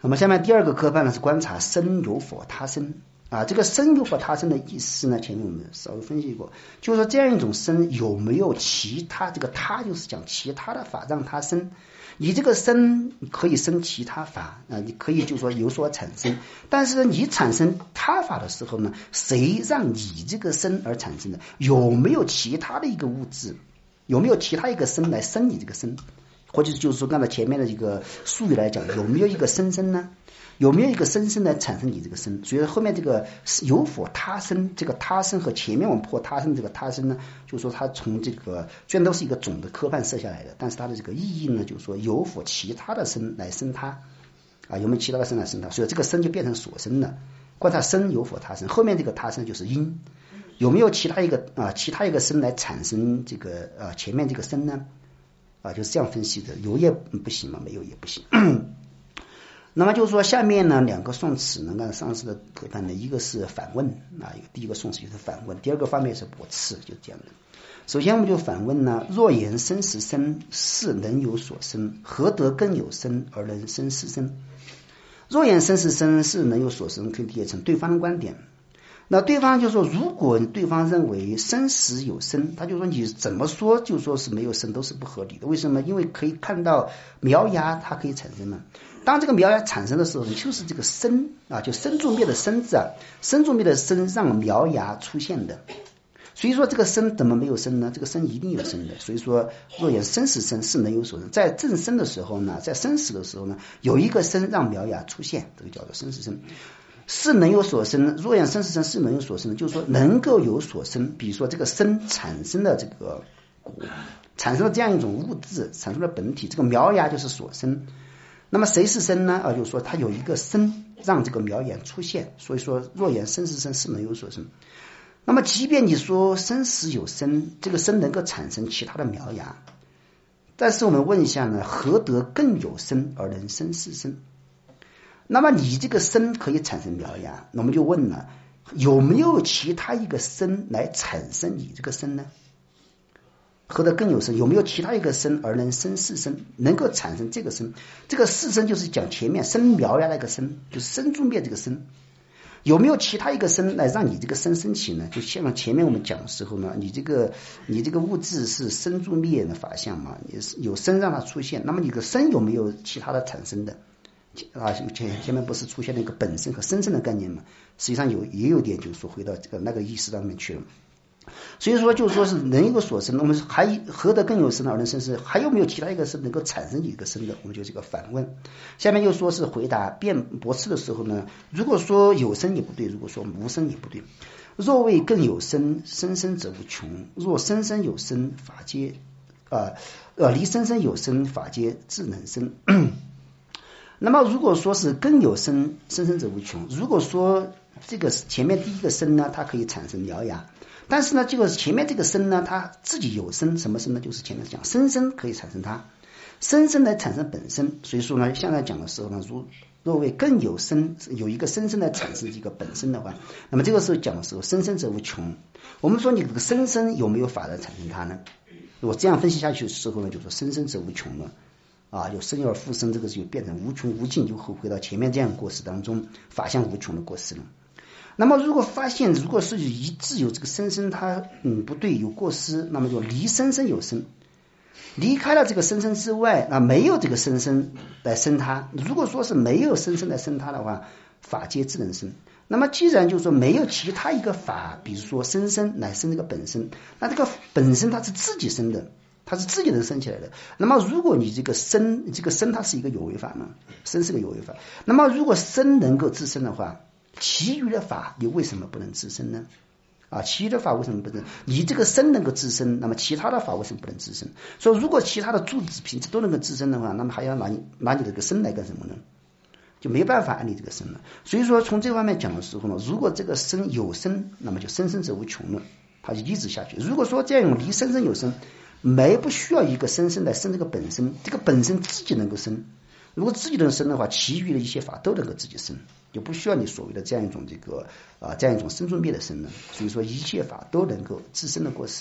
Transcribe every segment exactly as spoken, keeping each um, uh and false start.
那么下面第二个科判呢是观察身有否他身啊，这个身有否他身的意思呢，前面我们稍微分析过，就是说这样一种身有没有其他，这个他就是讲其他的法让他生，你这个身可以生其他法啊，你可以就是说有所产生，但是你产生他法的时候呢，谁让你这个身而产生的？有没有其他的一个物质？有没有其他一个身来生你这个身？或者就是说按照前面的一个术语来讲，有没有一个生身呢？有没有一个生身来产生你这个身？所以后面这个有否他身，这个他身和前面我们破他身这个他身呢，就是说它从这个虽然都是一个总的科判设下来的，但是它的这个意义呢，就是说有否其他的身来生他啊？有没有其他的身来生他？所以这个身就变成所生了。观察身有否他身，后面这个他身就是因，有没有其他一个啊其他一个身来产生这个啊前面这个身呢？啊，就是这样分析的，有也不行嘛，没有也不行。那么就是说下面呢两个宋词呢，按上次的科判呢，一个是反问啊，一个第一个宋词就是反问，第二个方面是驳斥，就这样的。首先我们就反问呢，若言生实身是能有所生，何得更有生而能生实身？若言生实身是能有所生，可以理解成对方的观点。那对方就说，如果对方认为生实有生，他就说你怎么说就说是没有生都是不合理的。为什么？因为可以看到苗芽它可以产生嘛。当这个苗芽产生的时候，就是这个生啊，就生住灭的生字啊，生住灭的生让苗芽出现的。所以说这个生怎么没有生呢？这个生一定有生的。所以说若言生实生是能有所生，在正生的时候呢，在生死的时候呢，有一个生让苗芽出现，这个叫做生实生。是能有所生，若言生实生是能有所生，就是说能够有所生。比如说这个生产生的这个果，产生了这样一种物质，产生了本体，这个苗芽就是所生。那么谁是生呢？啊，就是说它有一个生让这个苗芽出现，所以说若言生实生是能有所生。那么即便你说生实有生，这个生能够产生其他的苗芽，但是我们问一下呢，何得更有生而能生实生？那么你这个生可以产生苗芽，那我们就问了，有没有其他一个生来产生你这个生呢？何得更有生？有没有其他一个生而能生四生，能够产生这个生？这个四生就是讲前面生苗芽那个生，就是生住灭这个生。有没有其他一个生来让你这个生升起呢？就像前面我们讲的时候呢，你这个你这个物质是生住灭的法相嘛，也是有生让它出现，那么你的生有没有其他的产生的？啊，前前面不是出现了一个本身和生生的概念嘛？实际上有也有点就是说回到这个那个意识当中去了。所以说就是说是能有所生，我们还何得更有生而能生生？还有没有其他一个生能够产生一个生的？我们就这个反问。下面又说是回答辩驳斥的时候呢，如果说有生也不对，如果说无生也不对。若谓更有生，生生则无穷；若生生有生，法皆啊呃离生生有生，法皆自能生。那么如果说是更有生，生生则无穷。如果说这个前面第一个生呢，它可以产生苗芽，但是呢，这个前面这个生呢，它自己有生，什么生呢？就是前面讲生生可以产生它，生生来产生本身。所以说呢，现在讲的时候呢，如若为更有生，有一个生生来产生这个本身的话，那么这个时候讲的时候，生生则无穷。我们说你这个生生有没有法来产生它呢？如果这样分析下去的时候呢，就说生生则无穷了。啊，有生而复生，这个就变成无穷无尽，就回到前面这样的过失当中，法相无穷的过失了。那么如果发现如果是一致有这个生生它嗯不对有过失，那么就离生生有生，离开了这个生生之外，那没有这个生生来生它。如果说是没有生生来生它的话，法皆自能生。那么既然就是说没有其他一个法，比如说生生来生这个本身，那这个本身它是自己生的。它是自己能生起来的。那么如果你这个生这个生它是一个有为法嘛，生是个有为法，那么如果生能够自生的话，其余的法你为什么不能自生呢？啊，其余的法为什么不能？你这个生能够自生，那么其他的法为什么不能自生？所以如果其他的诸子品质都能够自生的话，那么还要拿你拿你这个生来干什么呢？就没办法按你这个生了。所以说从这方面讲的时候呢，如果这个生有生，那么就生生则无穷了，它就一直下去。如果说这样离生生有生，没不需要一个生生来生这个本身，这个本身自己能够生。如果自己能生的话，其余的一些法都能够自己生，就不需要你所谓的这样一种这个啊这样一种生住灭的生了。所以说一切法都能够自身的过失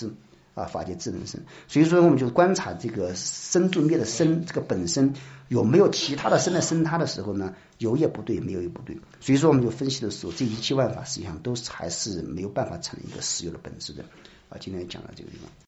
啊，法界智能身。所以说我们就观察这个生住灭的生这个本身有没有其他的生来生它的时候呢，有也不对，没有也不对。所以说我们就分析的时候，这一切万法实际上都还是没有办法成为一个实有的本质的。啊，今天讲到这个地方。